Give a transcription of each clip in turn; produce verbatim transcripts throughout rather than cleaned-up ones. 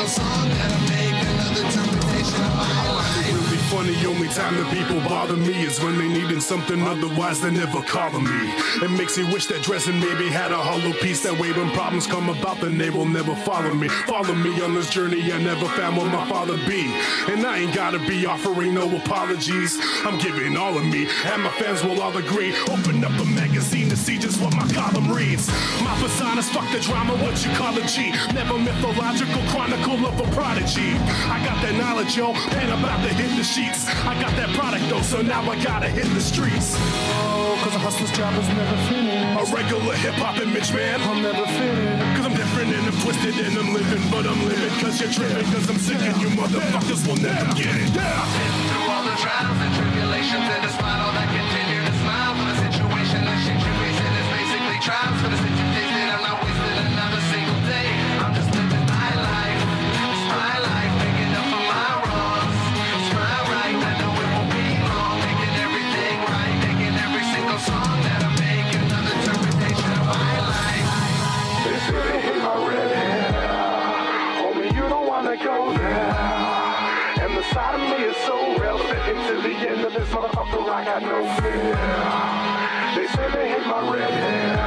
single song that'll make another interpretation of my life. Really funny, only time that people bother me is when they needin' something, otherwise they never calling me. It makes me wish that dressing maybe had a hollow piece. That way when problems come about, then they will never follow me. Follow me on this journey, I never found what my father be. And I ain't gotta be offering no apologies. I'm giving all of me, and my fans will all agree. Open up a magazine to see just what my column reads. My persona's fuck the drama, what you call a G. Never mythological chronicle of a prodigy. I got that knowledge, yo, and I'm about to hit the sheets. I got that product though, so now I gotta hit the streets. Oh, cause a hustler's job is never finished. A regular hip-hop image, man, I'm never finished. Cause I'm different and I'm twisted and I'm living, but I'm living cause you're tripping. Cause I'm sick and you motherfuckers will never get it. Yeah. I've been through all the trials and tribulations, and despite all that, continue to smile for the situation. The shit you're facing is basically trials for the shit you tasted. I'm not wasting another single day. I'm just living my life. It's my life, making up for my wrongs. It's my right, I know it won't be long. Making everything right, making every single song that'll make another interpretation of my life. They say they hate my red hair. Homie, you don't wanna go there. And the side of me is so real. Sticking to the end of this motherfucker, I got no fear. They say they hate my red hair.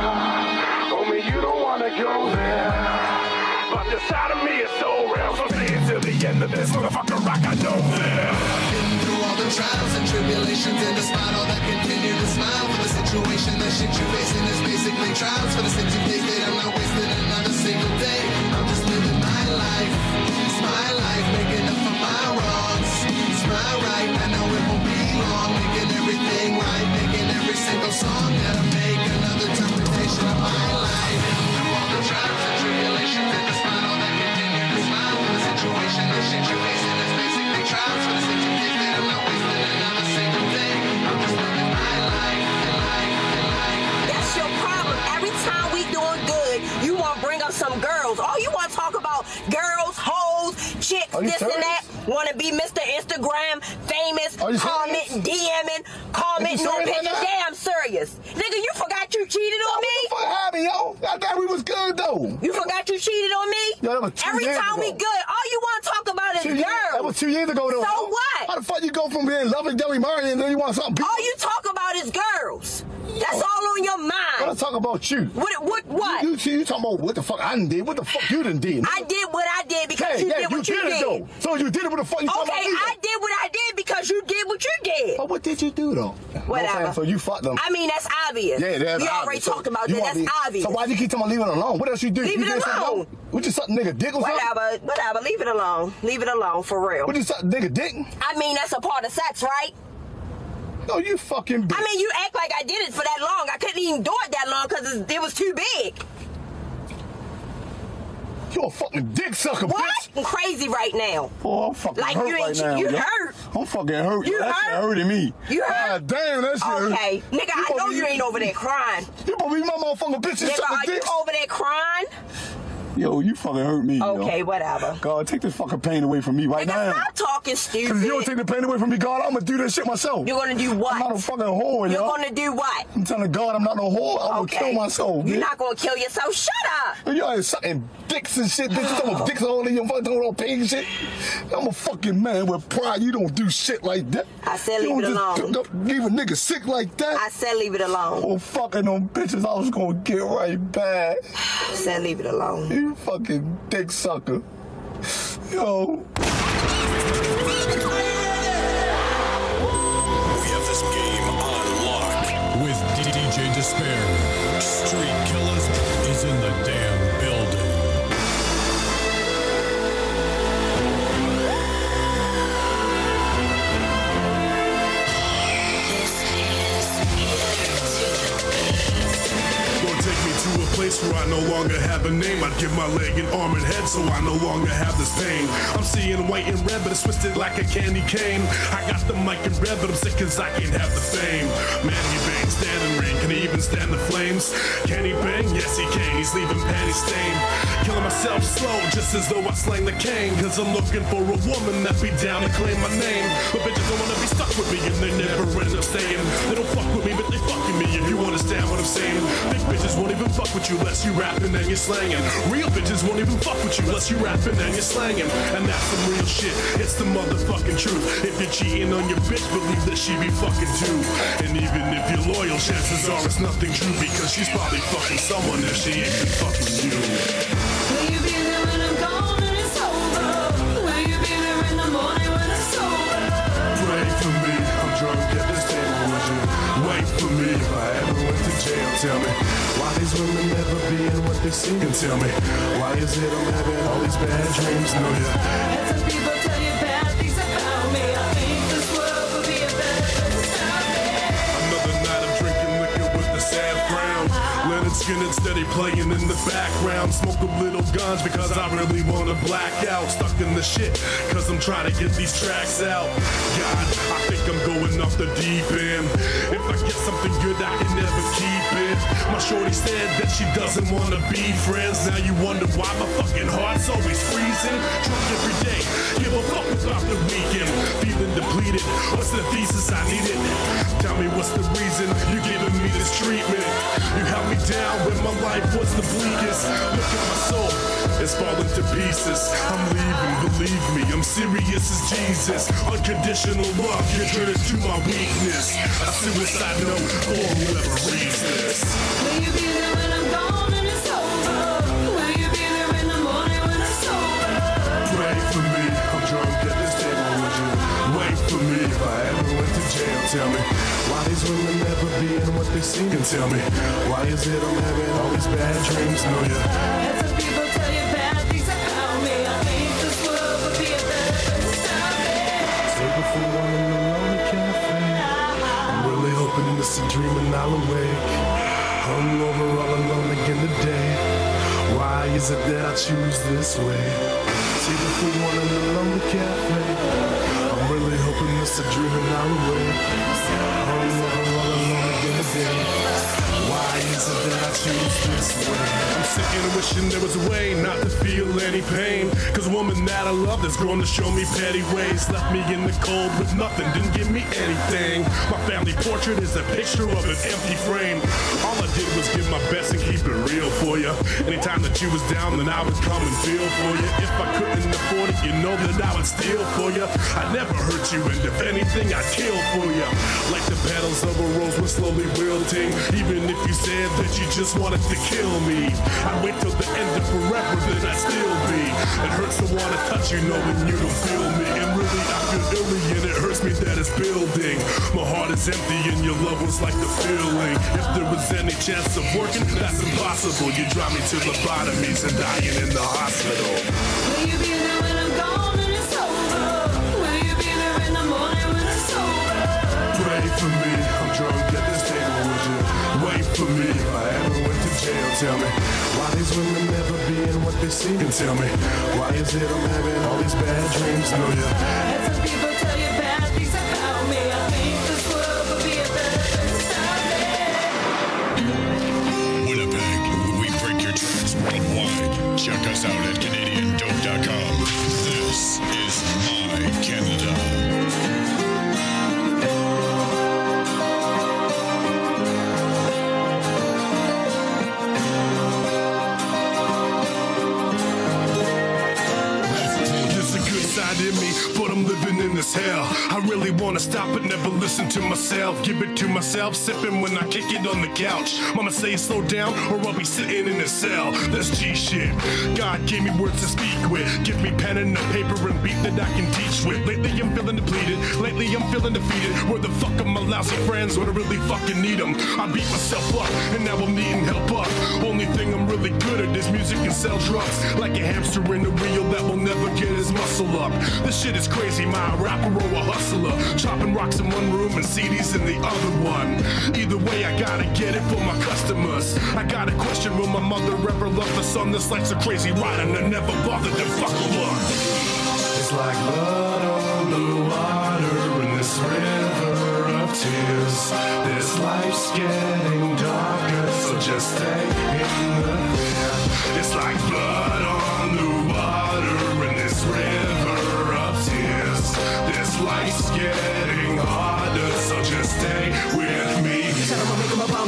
Homie, you don't wanna go there. But the side of me is so real. So stay until the end of this motherfucker, I got no fear. Been through all the trials and tribulations, and despite all that, continue to smile for the situation. The shit you're facing is basically trials for the shit you tasted. I'm not wasting another single day. I'm just living my life. It's my life, making up for my wrongs. It's my right, I know it won't be long. Making everything right, making every single song that'll make another interpretation of my life. Through all the trials and tribulations, and despite all that, continue to smile for the situation. The shit you're facing is basically trials for the shit you tasted. I'm not wasting another single day. I'm just living my life, and life, and life. That's your problem. Every time we doing good, you want to bring up some girls. All you want to talk about girls, hoes, chicks, this serious? and that. Want to be Mister Instagram, famous, comment, DMing, comment, You no serious pictures. right now? Damn serious. Nigga, you forgot you cheated on me? What the fuck happened, yo? I thought we was good, though. You forgot you cheated on me? Yo, that was two Every years time ago. we good, all you want to talk about is Two years, girls. that was two years ago, though. So what? How the fuck you go from being lovey-dovey married and then you want something? All you talk about is girls. That's all on your mind. Let's talk about you. What? What? What? You, you, you talking about what the fuck I done did? What the fuck you done did? I did what I did because Hey, you yeah, did what you you did. did. It, though. So you did it. What the fuck you talking Okay, about? I did what I did because you did what you did. But what did you do, though? You know what I'm Whatever. saying? So you fucked them. I mean, that's obvious. Yeah, that's We obvious. already So talked about you that. want That's me- obvious. So why you keep telling me leave it alone? What else you do? Leave you it did something alone. else? What you suck nigga dick or something? Whatever, whatever. Leave it alone. Leave it alone, for real. What you suck nigga dick? I mean, that's a part of sex, right? No, you fucking bitch. I mean, you act like I did it for that long. I couldn't even do it that long because it was too big. You a fucking dick sucker, What? bitch. I'm crazy right now. Oh, I'm fucking Like hurt you right ain't, now. you yo. hurt. I'm fucking hurt. You that shit hurt? hurting me. You hurt? God damn, that shit hurt. Okay, nigga, I supposed know to you be- ain't over there crying. You supposed to be my motherfucking bitch and Nigga, sucking are you dicks. over there crying? Yo, you fucking hurt me, yo. Okay, whatever. God, take this fucking pain away from me right Nigga, now. stop talking stupid. Cause if you don't take the pain away from me, God, I'm gonna do that shit myself. You're gonna do what? I'm not a fucking whore, You're yo. gonna do what? I'm telling God I'm not no whore. I'm Okay. gonna kill myself, You're bitch. not gonna kill yourself. Shut up. Y'all ain't sucking dicks and shit, bitch. You talking about dicks all in your fucking all pain and shit. I'm a fucking man with pride. You don't do shit like that. I said you leave don't it just alone. don't leave a nigga sick like that. I said leave it alone. Oh, fucking them bitches, I was gonna get right back. I said leave it alone. You fucking dick sucker. Yo. We have this game on lock with D J Despair. Street Killers is in the damn building. Gonna take me to a place where I no longer have a name. I'd give my leg an arm and head so I no longer have this pain. I'm seeing white and red, but it's twisted like a candy cane. I got the mic in red, but I'm sick cause I can't have the fame. Man, he bangs, standing ring, can he even stand the flames? Can he bang? Yes, he can. He's leaving panty stain. Killing myself slow, just as though I slang the cane. Cause I'm looking for a woman that be down to claim my name. But bitches don't wanna be stuck with me and they never end up staying. They don't fuck with me, but they fucking me if you understand what I'm saying. Big bitches won't even fuck with you unless you rapping and you're slanging. Real bitches won't even fuck with you unless you rapping and you're slanging. And that's some real shit, it's the motherfucking truth. If you're cheating on your bitch, believe that she be fucking too. And even if you're loyal, chances are it's nothing true, because she's probably fucking someone if she ain't been fucking you. Will you be there when I'm gone and it's over? Will you be there in the morning when it's over? Pray for me, I'm drunk at this table with you. Wait for me if I ever went to jail. Tell me, why these women never being what they seem? And tell me, why is it I'm having all these bad dreams? No, yeah. And some people tell you bad things about me. I think this world would be a better place without me. Another night of drinking liquor with the sad frown. Leonard Skinner steady playing in the background. Smoke a little guns because I really wanna black out. Stuck in the shit cause I'm trying to get these tracks out. God, I think I'm going off the deep end. If I get something good I can never keep it. My shorty said that she doesn't wanna be friends. Now you wonder why my fucking heart's always freezing. Drunk every day, give a fuck about the weekend. Feeling depleted, what's the thesis I needed? Tell me what's the reason you're giving me this treatment? You held me down when my life was the bleakest. Look at my soul, it's falling to pieces. I'm leaving, believe me, I'm serious as Jesus. Unconditional love, you turn it to my weakness. A suicide note for whoever reads this. Will you be there when I'm gone and it's over? Will you be there in the morning when it's over? Pray for me, I'm drunk at this table with you. Wait for me if I ever went to jail. Tell me, why these women never being what they seem? And tell me, why is it I'm having all these bad dreams? No, yeah. And some people tell you bad things about me. I think this world would be a better place without me. Table for one in the lonely cafe. I'm really hoping this is a dream and I'll awake. Hungover all alone again today. Why is it that I choose this way? Table for one in the lonely cafe. I'm really hoping this is a dream and I'll awake. Hungover all alone again today. Why is it that I choose this way? I'm sitting and wishing there was a way not to feel any pain. Cause a woman that I love has grown to show me petty ways. Left me in the cold with nothing, didn't give me anything. My family portrait is a picture of an empty frame. All I did was give my best and keep it real for you. Anytime that you was down, then I would come and feel for you. If I couldn't afford it, you know that I would steal for you. I'd never hurt you, and if anything, I'd kill for you. Like the petals of a rose were slowly wilting. Even if you said that you just wanted to kill me, I'd wait till the end of forever, then I'd still be. It hurts to want to touch you knowing you don't feel me. And really I feel illy and it hurts me that it's building. My heart is empty and your love was like the feeling. If there was any chance of working, that's impossible. You drive me to lobotomies and dying in the hospital. Will you be there when I'm gone and it's over? Will you be there in the morning when it's over? Pray for me, I'm drunk at this table with you. Wait for me if I ever went to jail. Tell me, why these women never being what they seem? And tell me, why is it I'm having all these bad dreams? No, yeah. And some people tell you bad things about me. I think this world would be a better place without me. Winnipeg, we break your tracks worldwide. Check us out at Canadian Dope dot com. This is My Canada. In me, but I'm living in this hell. I really wanna stop but never listen to myself. Give it to myself, sipping when I kick it on the couch. Mama say slow down or I'll be sitting in a cell. That's G shit. God gave me words to speak with. Give me pen and a paper and beat that I can teach with. Lately I'm feeling depleted. Lately I'm feeling defeated. Where the fuck are my lousy friends when I really fucking need them? I beat myself up and now I'm needing help up. Only thing I'm really good at is music and sell drugs. Like a hamster in a wheel that will never get his muscle up. This shit is crazy, my rapper or a hustler. Chopping rocks in one room and C Ds in the other one. Either way, I gotta get it for my customers. I got a question, will my mother ever love the son? This life's a crazy ride and I never bothered to fuck her up. It's like blood on the water in this river of tears. This life's getting darker, so just stay in the fear. It's like blood on the water in this river of tears. This life's getting harder, so just stay with me. Said I'ma make my bombs and never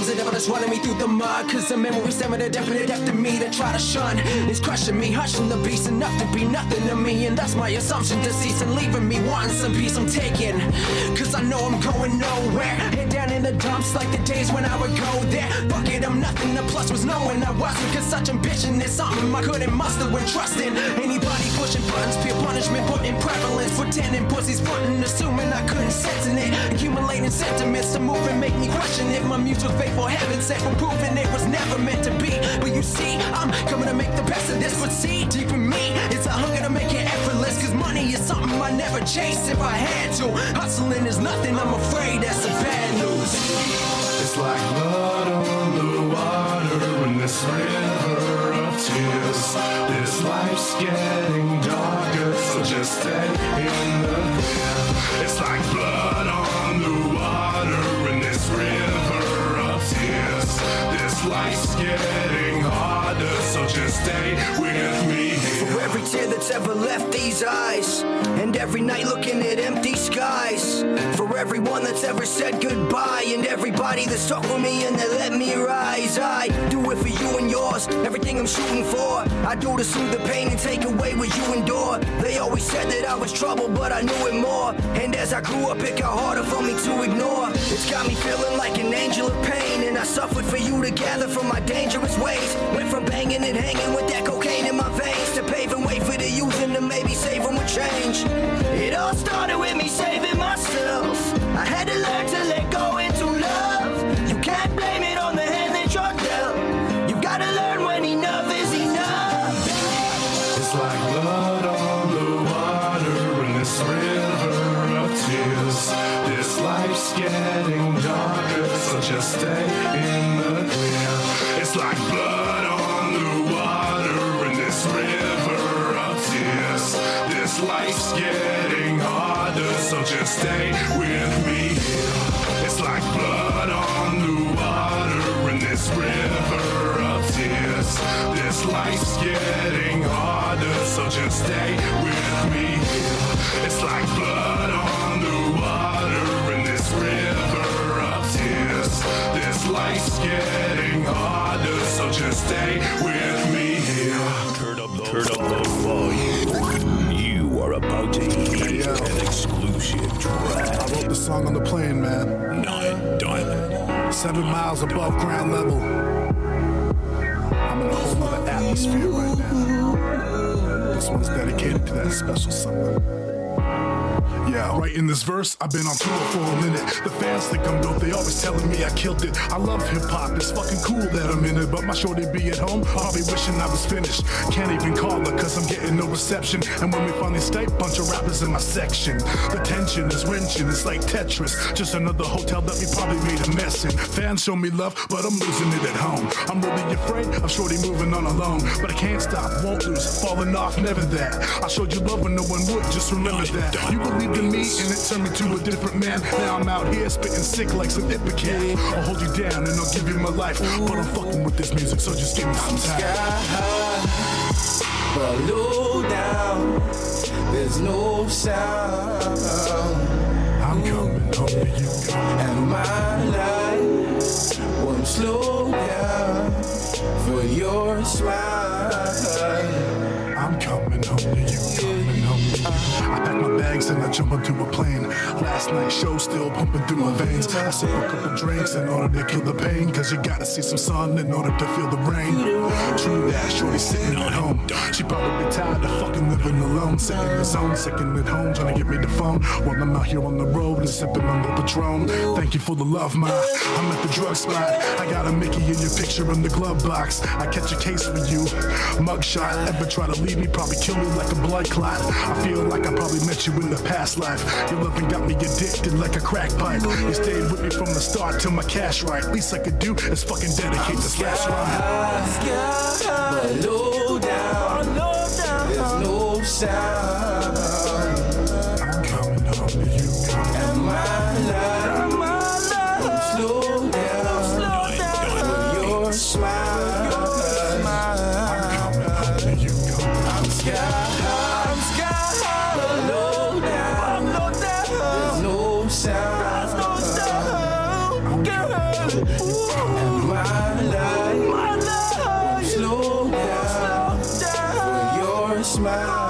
blood's running me through the mud. Cause the memories staring a definite depth to me to try to shun. It's crushing me, hushing the beast, enough to be nothing to me. And that's my assumption, deceased and leaving me wanting some peace. I'm taking, cause I know I'm going nowhere. Head down in the dumps like the days when I would go there. Fuck it, I'm nothing, the plus was knowing I wasn't. Cause such ambition is something I couldn't muster when trusting anybody pushing buttons, peer punishment, putting prevalence, pretending pussies frontin', assuming I couldn't sense in it. Accumulating sentiments to move and make me question if my muse was faithful, heaven sent for proving it was never meant to be. But you see, I'm coming to make the best of this. But see, deep in me, it's a hunger to make it effortless. Cause money is something I never chase if I had to. Hustling is nothing, I'm afraid that's the bad news. It's like blood on the water in this river of tears. This life's getting darker, so just stay in the clear. It's like blood on the water in this river of tears. This life's getting harder, so just stay with me here. For every tear that's ever left these eyes, and every night looking at empty skies. For everyone that's ever said goodbye, and everybody that stuck with me and that let me rise. I do it for you and yours, everything I'm shooting for. I do to soothe the pain and take away what you endure. They always said that I was trouble, but I knew it more. And as I grew up, it got harder for me to ignore. It's got me feeling like an angel of pain, and I suffered for you to gather from my dangerous ways. Went from banging and hanging with that cocaine in my veins to paving way for the youth and to maybe save them with change. It all started with me saving myself. I had to learn to let go into love. You can't blame it on the hand that you're dealt. You've got to learn when enough is enough. It's like blood on the water in this river of tears. This life's getting darker, so just stay in the clear. It's like blood on the water in this river of tears. This life's getting harder, so just stay with me here. It's like blood on the water in this river of tears. This life's getting harder, so just stay with me here. It's like blood on the water in this river of tears. This life's getting harder, so just stay with me here. Turn up the, turn up the volume. You are about to hear an exclusive track. I wrote the song on the plane, man. Nine Diamond. Seven miles above ground level. I'm in a whole other atmosphere right now. This one's dedicated to that special someone. Yeah, right in this verse, I've been on tour for a minute. The fans think I'm dope, they always telling me I killed it. I love hip-hop, it's fucking cool that I'm in it. But my shorty be at home, probably wishing I was finished. Can't even call her, cause I'm getting no reception. And when we finally Skype, bunch of rappers in my section. The tension is wrenching, it's like Tetris. Just another hotel that we probably made a mess in. Fans show me love, but I'm losing it at home. I'm really afraid of shorty moving on alone. But I can't stop, won't lose, falling off, never that. I showed you love when no one would, just remember that. You believed in me, and it turned me to a different man. Now I'm out here spitting sick like some Ipecac. I'll hold you down and I'll give you my life, but I'm fucking with this music, so just give me some time. Sky high, but low down, there's no sound. I'm coming home to you. And my life won't slow down for your smile. I'm coming home to you, coming home to you. I pack my bags and I jump onto a plane. Last night's show still pumping through my veins. I sip a couple drinks in order to kill the pain, cause you gotta see some sun in order to feel the rain. True that, shorty sitting at home. She probably tired of fucking living alone. Sitting in the zone, sicking at home, trying to get me the phone while I'm out here on the road and sipping on the Patron. Thank you for the love, ma. I'm at the drug spot. I got a Mickey in your picture in the glove box. I catch a case for you. Mugshot. Ever try to leave me, probably kill me like a blood clot. I feel like I probably met you in the past life. Your loving got me addicted like a crack pipe. You stayed with me from the start till my cash right. Least I could do is fucking dedicate this last rhyme. But low down, there's no sound. I'm coming home to you. And my life won't slow down for your smile. I'm coming home to you. I'm sky high, I'm sky high, but low down, there's no sound. And my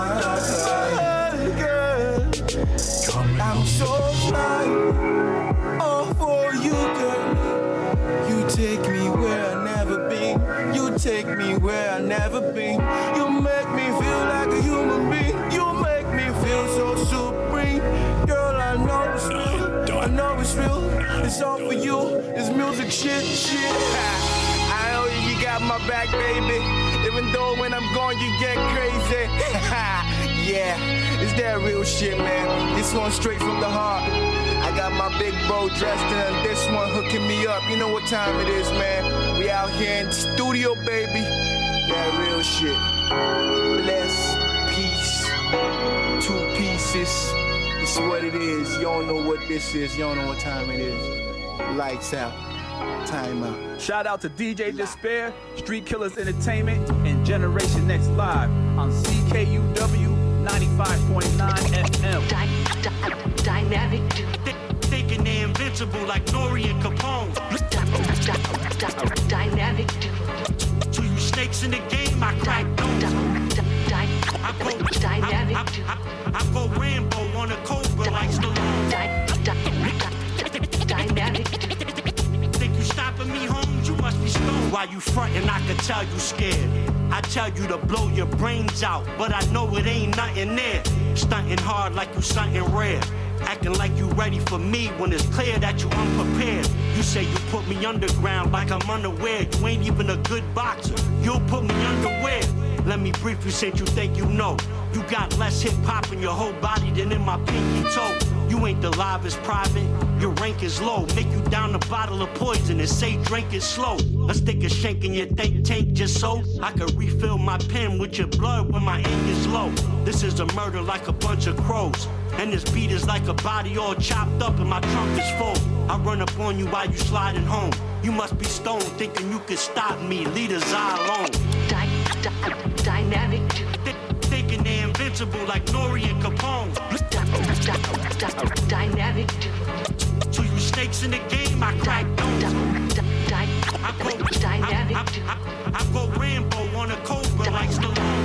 I'm so fly, all for you, girl. You take me where I never been. You take me where I never been. You make me feel like a human being. You make me feel so supreme. Girl, I know it's real. I know it's real. It's all for you. It's music shit, shit. I know you got my back, baby. Even though when I'm gone, you get crazy. Yeah, it's that real shit, man. This one straight from the heart. I got my big bro dressed in, this one hooking me up. You know what time it is, man. We out here in the studio, baby. That real shit. Bless, peace, two pieces. It's what it is. You don't know what this is. You don't know what time it is. Lights out. Time out. Shout out to D J Despair, Street Killers Entertainment, and Generation Next Live on C K U W ninety-five point nine F M. Dy- dy- dynamic. Th- thinking they're invincible like Nori and Capone. Dy- dy- dynamic. To you snakes in the game, I crack those. I go dynamic. I, I, I, I go Rambo on a Cobra like Stallone. Dynamic. Think you stopping me, Holmes? You must be stoned. While you frontin', I can tell you scared. I tell you to blow your brains out, but I know it ain't nothing there. Stunting hard like you something rare. Acting like you ready for me when it's clear that you unprepared. You say you put me underground like I'm unaware. You ain't even a good boxer. You'll put me underwear. Let me brief you since you think you know. You got less hip hop in your whole body than in my pinky toe. You ain't the livest private, your rank is low. Make you down a bottle of poison and say drink it slow. Let's stick a shank in your think tank just so I can refill my pen with your blood when my ink is low. This is a murder like a bunch of crows. And this beat is like a body all chopped up and my trunk is full. I run up on you while you sliding home. You must be stoned thinking you could stop me, leave his eye alone. Dy- dy- dynamic. Th- thinking they're invincible like Nori and Capone. Dynamic. To you snakes in the game, I crack those. I go dynamic. I, I, I, I go Rambo on a Cobra like Stallone.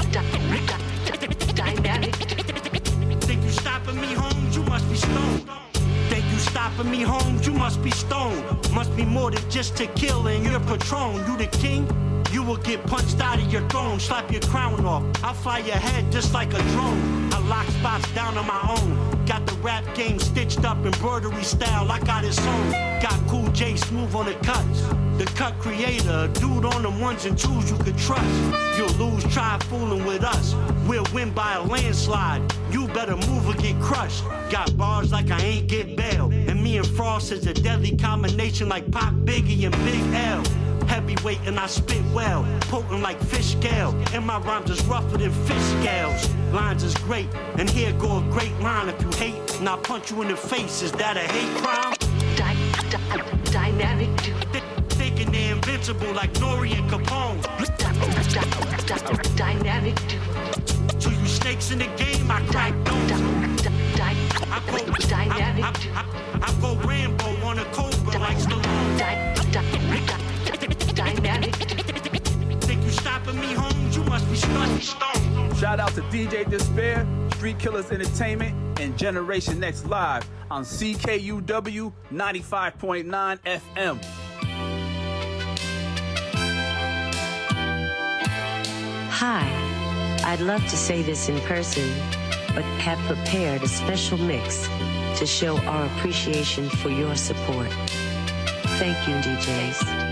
Dynamic. Think you stopping me, Holmes? You must be stoned. Think you stopping me, Holmes? You must be stoned. Must be more than just to kill and you're Patron. You the king? You will get punched out of your throne, slap your crown off. I'll fly your head just like a drone. I lock spots down on my own. Got the rap game stitched up embroidery style, I got it sewn. Got Cool J smooth on the cuts. The cut creator, a dude on them ones and twos you could trust. You'll lose, try fooling with us. We'll win by a landslide. You better move or get crushed. Got bars like I ain't get bail. And me and Frost is a deadly combination like Pop, Biggie, and Big L. Heavyweight and I spit well, potent like fish scale. And my rhymes is rougher than fish scales. Lines is great, and here go a great line. If you hate, and I punch you in the face, is that a hate crime? Dy- dy- dynamic. Th- thinking they're invincible like Nori and Capone. Dy- dy- dynamic. To you snakes in the game, I crack those. I go dynamic. I, I, I, I go Rambo on a Cobra like Stallone. Dynamic. Think you stopping me, Holmes? You must be stoned. Shout out to D J Despair, Street Killers Entertainment, and Generation Next Live on C K U W ninety-five point nine F M. Hi, I'd love to say this in person, but have prepared a special mix to show our appreciation for your support. Thank you, D Js.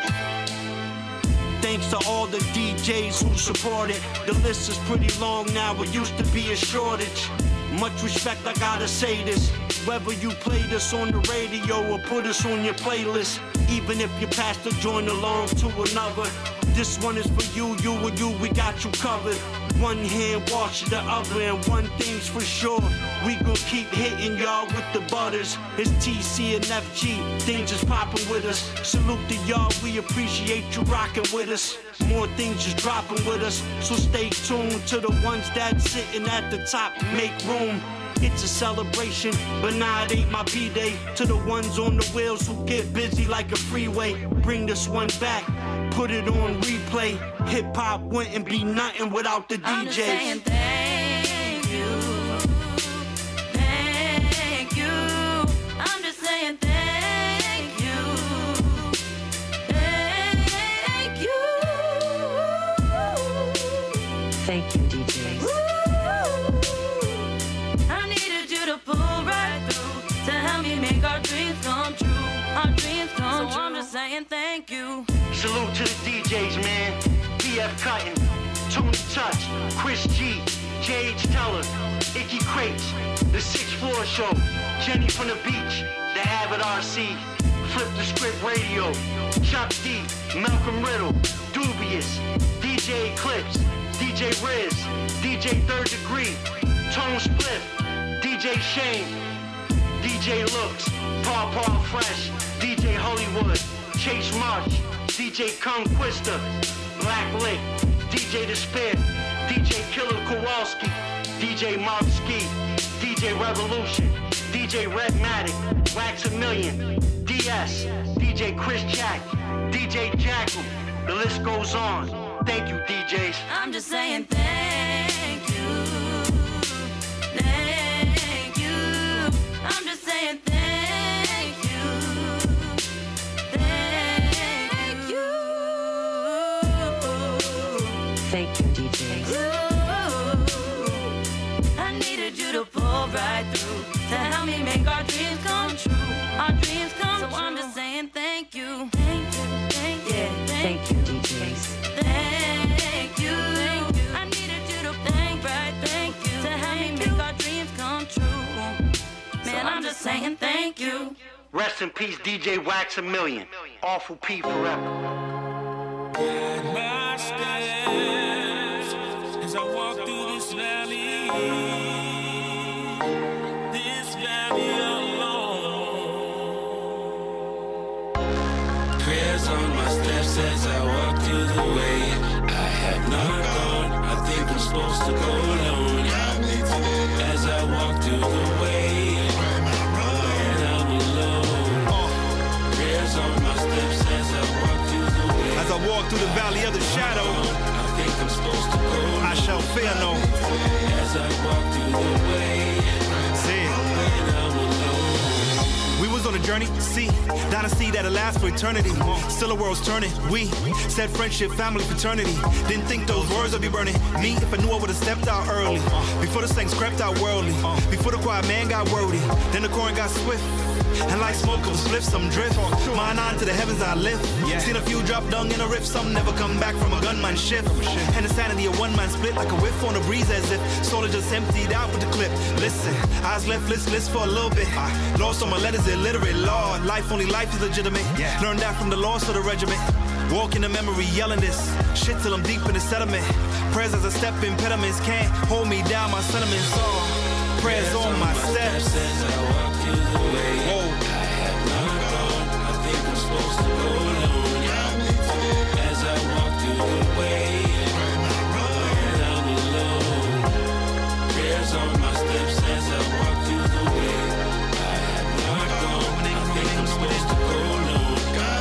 Thanks to all the D Js who support it. The list is pretty long now, it used to be a shortage. Much respect, I gotta say this. Whether you play this on the radio or put us on your playlist, even if your pastor joined along to another, this one is for you, you and you, we got you covered. One hand wash the other, and one thing's for sure, we gon' keep hitting y'all with the butters. It's T C and F G, things is popping with us. Salute to y'all, we appreciate you rocking with us. More things just dropping with us, so stay tuned to the ones that's sitting at the top. Make room. It's a celebration, but nah, it ain't my B-Day. To the ones on the wheels who get busy like a freeway, bring this one back. put it on replay. Hip hop wouldn't be nothing without the I'm D Js. just saying thank you, thank you. I'm just saying thank you, thank you. Thank you, D Js. I needed you to pull right through to help me make our dreams come true. Our dreams come true. So I'm just saying thank you. Salute to the D Js, man. P F Cuttin, Tony Touch, Chris G, J H Teller, Icky Crates, The Sixth Floor Show, Jenny from the Beach, The Avid R C, Flip the Script Radio, Chuck D, Malcolm Riddle, Dubious, D J Eclipse, D J Riz, D J Third Degree, Tone Spliff, D J Shane, D J Looks, Paw Paw Fresh, D J Hollywood, Chase March, D J Conquista, Black Lick, D J Despair, D J Killer Kowalski, D J Mark Ski, D J Revolution, D J Redmatic, Wax a Million, D S, D J Chris Jack, D J Jackal, the list goes on. Thank you, D Js. I'm just saying thank you, thank you. I'm just saying thank you, thank you. Thank you, D Js. I needed you to pull right through to help me make our dreams come true. Our dreams come true. So I'm just saying thank you, thank you, thank you, yeah, Thank you, D Js. thank you. I needed you to thank right, thank you to help me make our dreams come true. Man, I'm just saying thank you. Rest in peace, D J Wax a Million. Awful P forever. My steps as I walk through this valley, this valley alone. Prayers on my steps as I walk through the way I have not gone. I think I'm supposed to go alone. As I walk through the way when I'm alone. Prayers on my steps as I walk through the way. As I walk through the valley of the shadow, I think I'm supposed to go. I shall fear no. As I walk through the way, See it. when I'm alone. We was on a journey, see, dynasty that'll last for eternity. Still the world's turning. We said friendship, family, fraternity. Didn't think those words would be burning me. If I knew I would've stepped out early. Before the saints crept out worldly. Before the quiet man got wordy. Then the current got swift. And like smoke of spliff, some drift. Mine on to the heavens I lift. Seen a few drop dung in a rift. Some never come back from a gunman shift. And the sanity of one man split like a whiff on a breeze, as if soul just emptied out with the clip. Listen, eyes left listless for a little bit. Lost on my letters, illiterate. Lord, life only life is legitimate. Learned that from the loss of the regiment. Walk in the memory, yelling this shit till I'm deep in the sediment. Prayers as I step impediments can't hold me down. My sentiments are prayers on my steps. As I walk through the way, Whoa. I have not gone. I think I'm supposed to go alone. As I walk through the way when I'm alone. Prayers on my steps as I walk through the way. I have not gone. I think I'm supposed to go alone.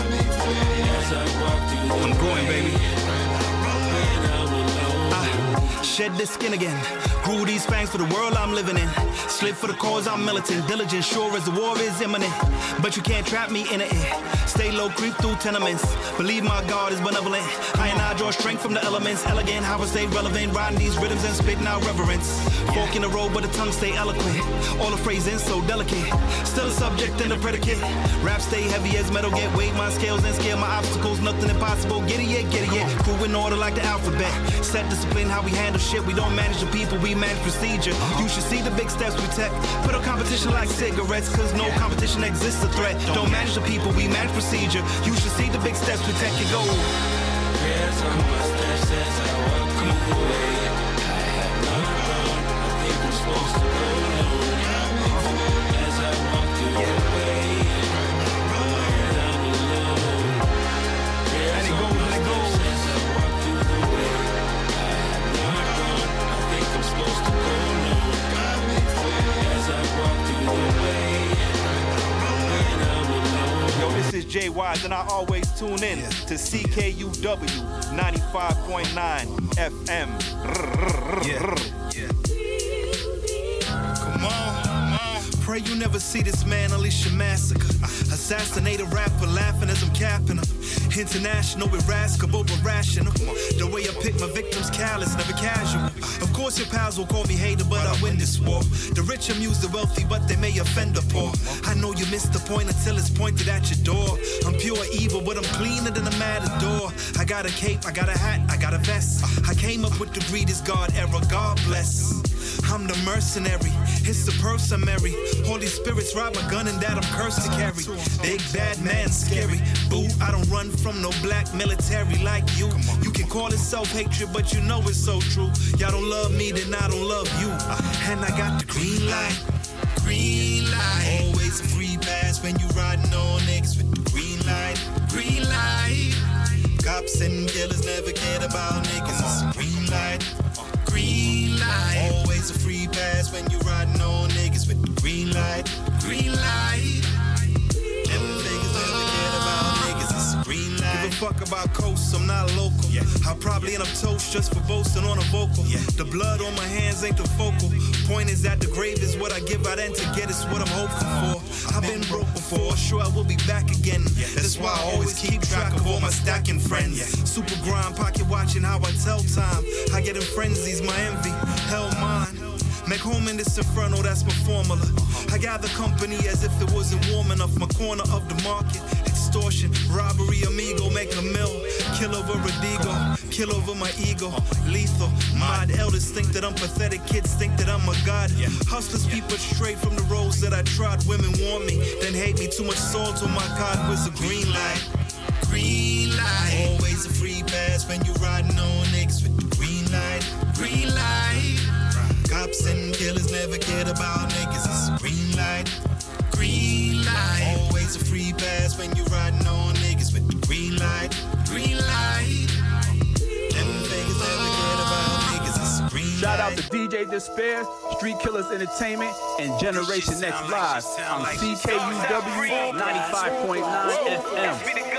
As I walk through the I'm going, baby. when I'm alone. I shed this skin again. Grew these fangs for the world I'm living in. Slip for the cause I'm militant. Diligent, sure as the war is imminent. But you can't trap me in it. Stay low, creep through tenements. Believe my God is benevolent. I and I draw strength from the elements. Elegant, how I stay relevant. Riding these rhythms and spitting out reverence. Fork in the road, but the tongue stay eloquent. All the phrasing so delicate. Still a subject and a predicate. Rap stay heavy as metal get. Weight my scales and scale my obstacles. Nothing impossible. Get it yet, get it yet. Crew in order like the alphabet. Set discipline, how we handle shit. We don't manage the people, we manage procedure. You should see the big steps we take. Put on competition like cigarettes, cause no competition exists a threat. Don't manage the people, we manage procedure. You should see the big steps we take and go. Prayers on my steps as I walk through the way. I have not gone. I think I'm supposed to go alone. As I walk through the way when I'm alone. Prayers on my steps as I walk through the way. I have not gone. I think I'm supposed to go alone. As I walk through the way when I'm alone. Yo, this is J Wise, and I always tune in to C K U W ninety-five point nine F M. Yeah. Yeah. Come on. Pray you never see this man unleash a massacre. Assassinate a rapper, laughing as I'm capping him. International with Raskable, but rational. The way I pick my victims, callous, never casual. Of course your pals will call me hater, but I win this war. The rich amuse the wealthy, but they may offend the poor. I know you missed the point until it's pointed at your door. I'm pure evil, but I'm cleaner than a matador. I got a cape, I got a hat, I got a vest. I came up with the greatest God era, God bless. I'm the mercenary, it's the purse I marry. Holy Spirit's ride my gun and that I'm cursed to carry. Big bad man, scary. Boo, I don't run from no black military like you. You can call it self-hatred, but you know it's so true. Y'all don't love me, then I don't love you. And I got the green light, green light. Always a free pass when you riding on niggas with the green light, green light. Cops and killers never cared about niggas. It's a green light, green light. Always a free pass when you riding on niggas with the green light, green light. Never niggas never cared about niggas. It's a green light. Give a fuck about coast, I'm not a local. Yeah. I'll probably end up toast just for boasting on a vocal. Yeah. The blood on my hands ain't the focal. Point is that the grave is what I give out, and to get is what I'm hoping for. I've been broke before, sure I will be back again. Yeah. That's why I always keep track of all my stacking friends. Yeah. Super grind, pocket watching how I tell time. I get in frenzies, my envy, hell mine. Make home in this inferno, that's my formula. I gather company as if it wasn't warm enough. My corner of the market, extortion, robbery, amigo, make a mill. Kill over a digo, kill over my ego. Lethal, mod elders think that I'm pathetic. Kids think that I'm a god. Hustlers be put straight from the roads that I trod. Women want me, then hate me. Too much salt on my card was a green light, green light. Always a free pass when you riding on niggas with the green light, green light. Cops and killers never cared about niggas. It's a green light, green light. Always a free pass when you riding on niggas with the green light, green light. Them niggas never cared about niggas. It's a green Shout light. out to D J Despair, Street Killers Entertainment, and Generation Next Live on C K U W ninety-five point nine F M.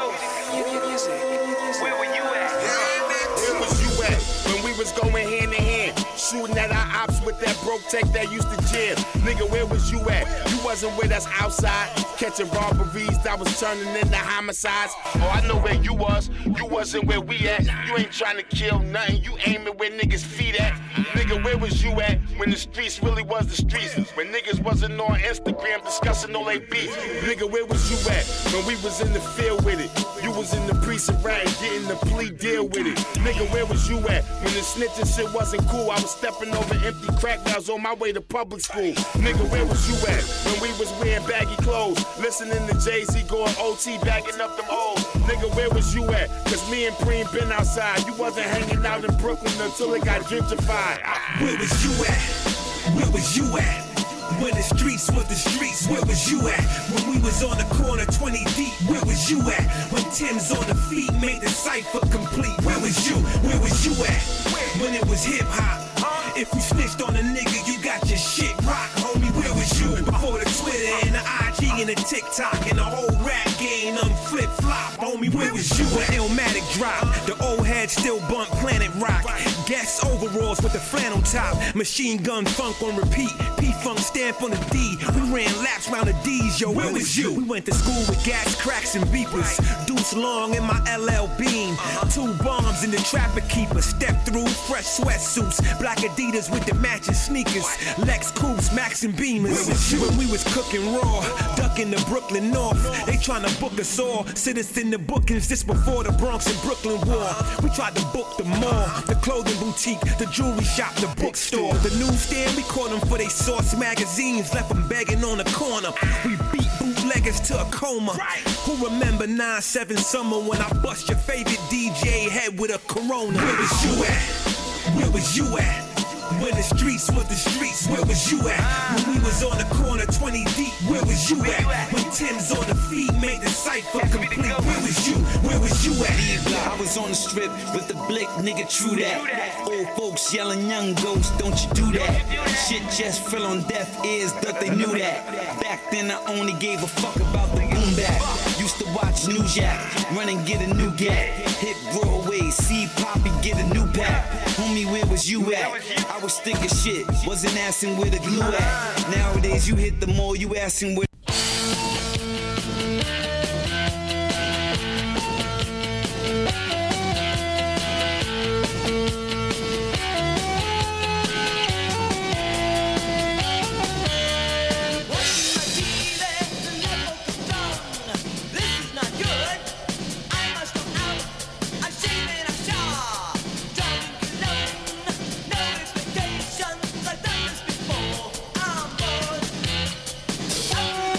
Where were you at? Where was you at when we was going hand in hand? Shooting at our ops with that broke tech that used to jam. Nigga, where was you at? You wasn't with us outside, catching robberies that was turning into homicides. Oh, I know where you was. You wasn't where we at. You ain't trying to kill nothing. You aiming where niggas' feet at. Nigga, where was you at when the streets really was the streets? When niggas wasn't on Instagram discussing all they beef. Nigga, where was you at when we was in the field with it? You was in the precinct right getting the plea deal with it. Nigga, where was you at when the snitching shit wasn't cool? I was stepping over empty crack barrels on my way to public school. Nigga, where was you at when we was wearing baggy clothes? Listening to Jay-Z going O T, bagging up them O's. Nigga, where was you at? Cause me and Preem been outside. You wasn't hanging out in Brooklyn until it got gentrified. Where was you at? Where was you at? When the streets was the streets, where was you at? When we was on the corner twenty deep, where was you at? When Tim's on the feet made the cipher complete, where was you? Where was you at? When it was hip hop. If you snitched on a nigga, you got your shit rock, homie, where was you? Before the Twitter and the I G and the TikTok and the whole rap game, I'm flip-flop, homie, where was you? When Illmatic drop, the old head still bump Planet Rock. Guest overalls with the flannel top, Machine Gun Funk on repeat, P-Funk stamp on the D. We ran laps round the D's, yo, where was you? We went to school with gas, cracks, and beepers. Deuce Long in my L L Beam. Two bombs in the Trapper Keeper. Step through, fresh sweatsuits, black Adidas with the matching sneakers. Lex Coupes, Max and Beamers. When we was cooking raw, ducking the Brooklyn North. They tryna book us all. Sit us in the bookings just before the Bronx and Brooklyn war. We tried to book the mall, the clothing boutique, the jewelry shop, the bookstore. The newsstand, we caught them for they Source magazines. Left them begging on the corner. We beat bootleggers to a coma. Who remember nine seven summer when I bust your favorite D J head with a Corona? Where was you at? Where was you at? When the streets was the streets, where was you at? When we was on the corner twenty deep, where was you at? When Tim's on the feet made the cipher complete, where was you? Where was you at? I was on the strip with the blick, nigga, true that. Old folks yelling, young ghost, don't you do that. Shit just fell on deaf ears, thought they knew that. Back then I only gave a fuck about the boom bap. Used to watch New Jack, run and get a new gap. Hit Broadway, see Poppy, get a new pack. Homie, where was you at? I was thinking shit, wasn't asking where the glue at. Nowadays you hit the mall, you asking where. Oh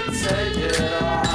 could take it all.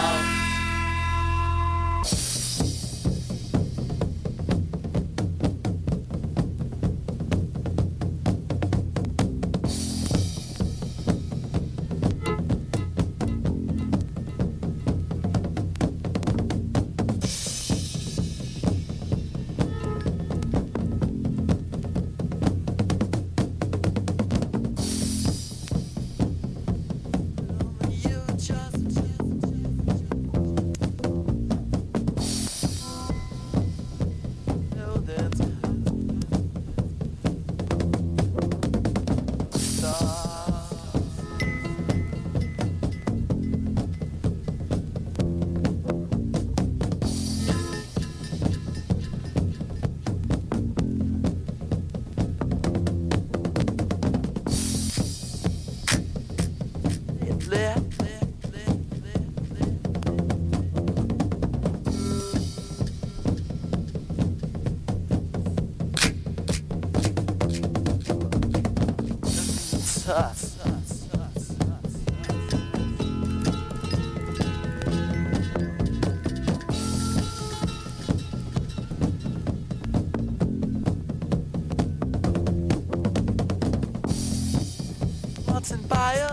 Watson Bayer.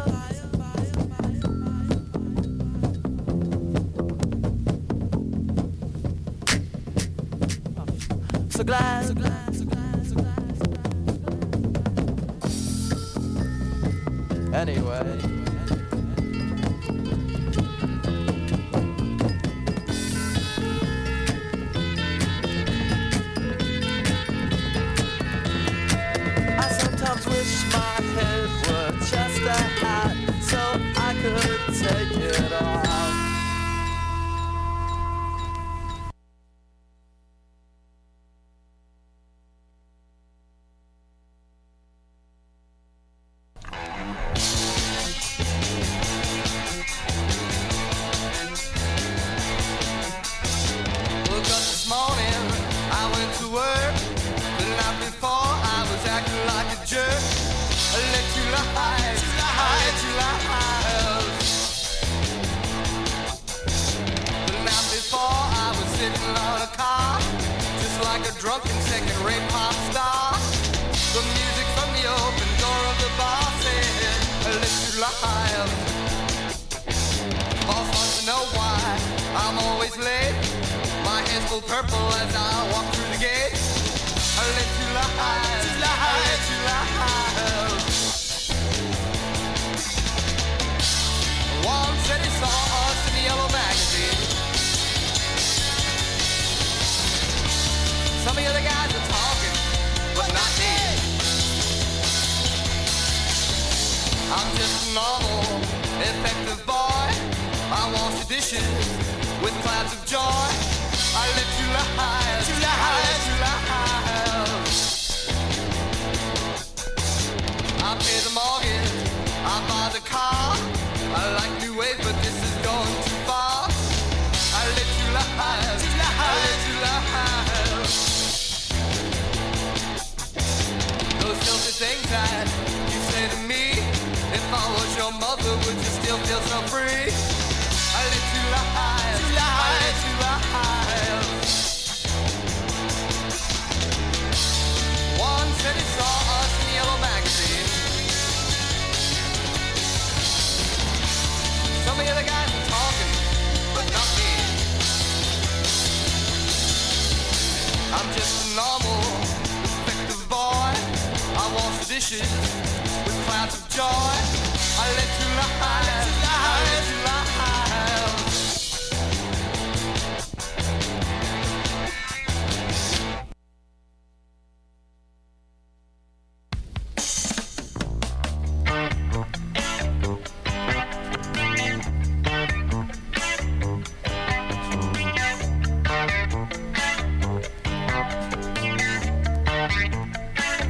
So glad, so glad, so glad, so glad, so glad. Anyway. I sometimes wish my head were just a hat so I could take it off.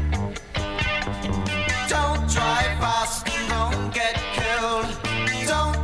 Don't drive fast and don't get killed. Don't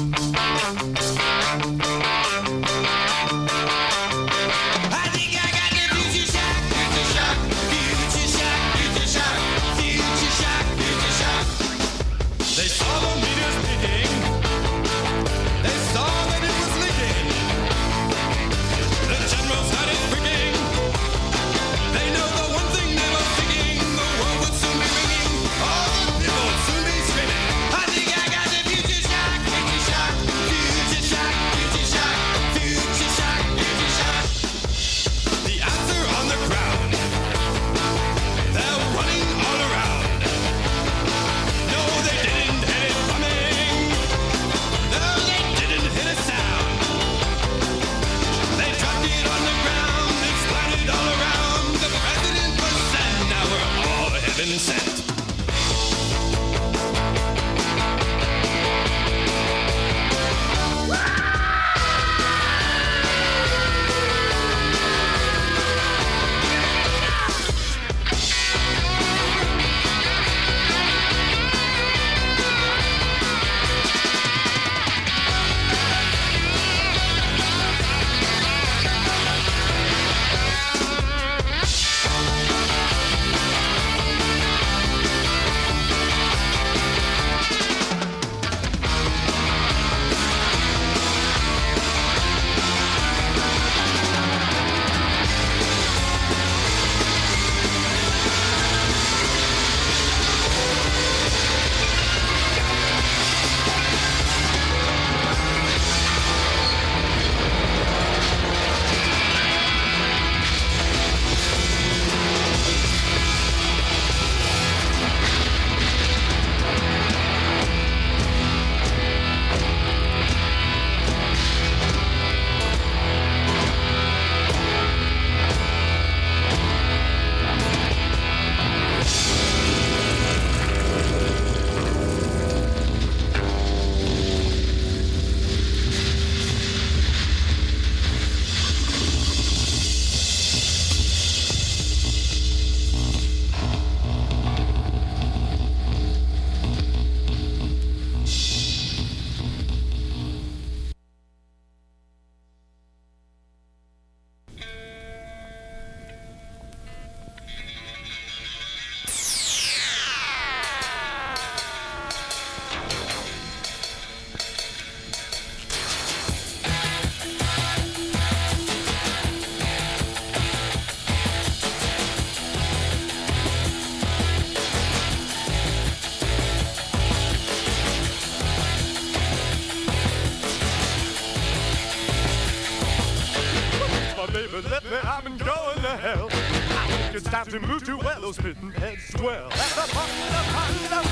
Let me, I've been going to hell. I think it's time to move to where those spitting heads dwell. That's the Mondo Condo.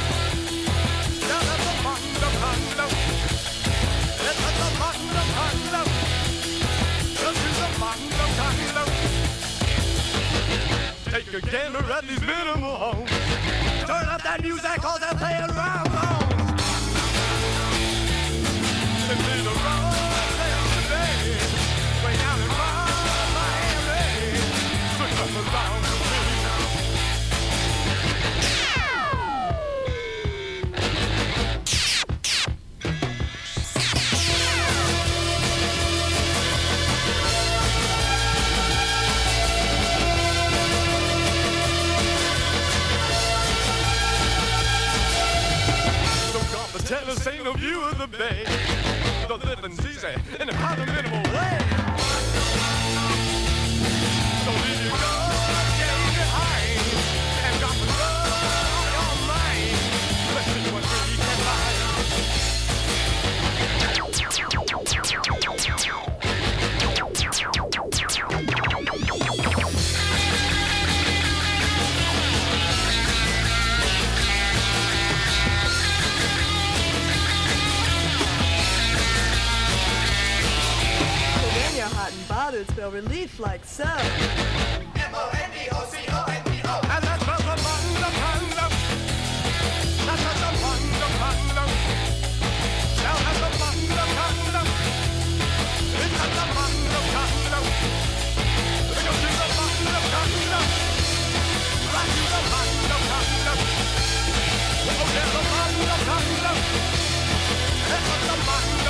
Yeah, that's the Mondo Condo. That's the Mondo Condo. This is the Mondo Condo. Take a gander at these minimal homes. Turn up that music cause they're playing round on. And there's a road there today. Way down in Miami. Come around with me. Don't come to Tennis, ain't no view of the bay. The living's easy in a kind of minimal way. So leave you go. Hot and bothered, spell relief like so. M O N D O C O N D O. And that's the Mondo Condo. That's the Mondo Condo. Now that's the Mondo Condo. It's the Mondo Condo. We're going to the Mondo Condo. Right to the Mondo Condo. Oh, there's the Mondo Condo. There's the Mondo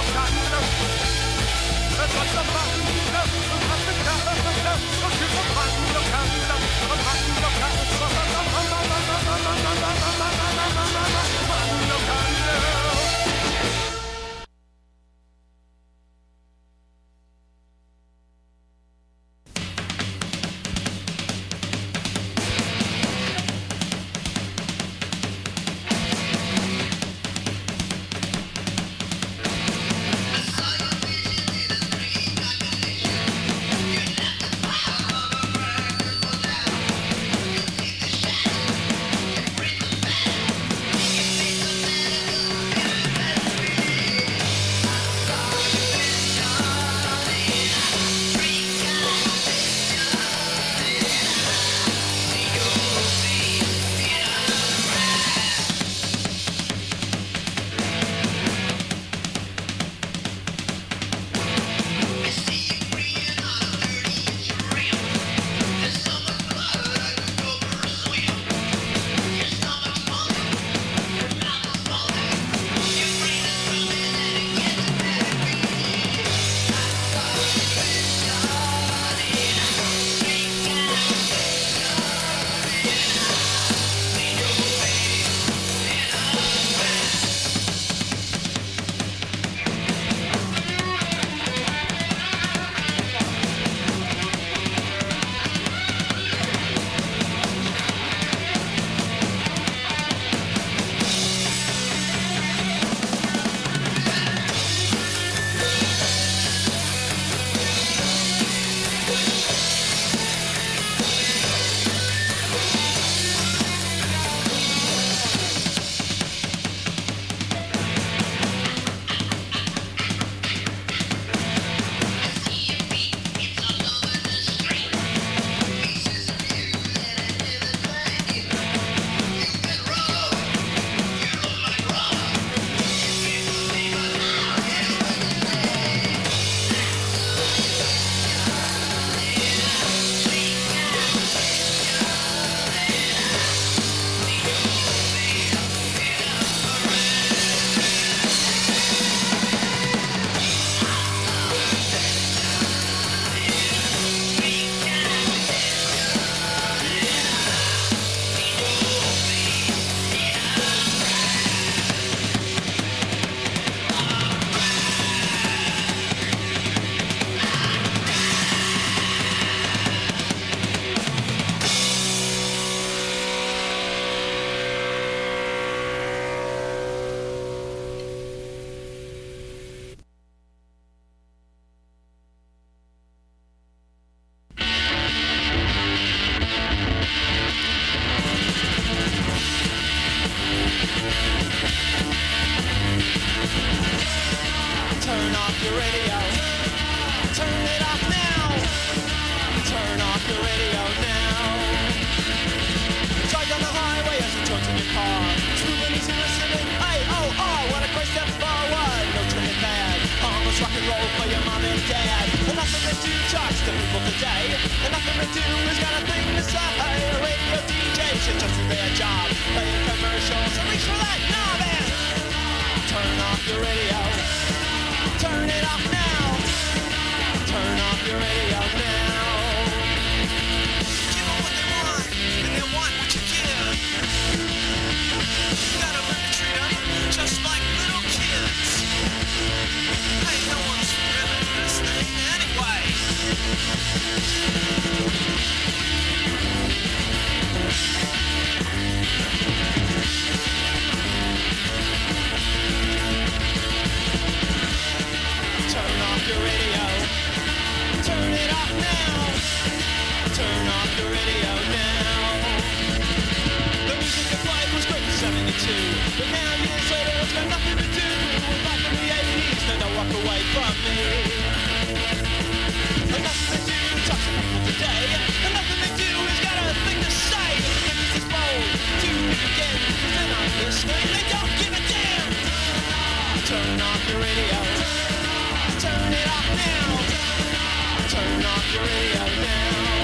Turn it off now. Turn off your radio now.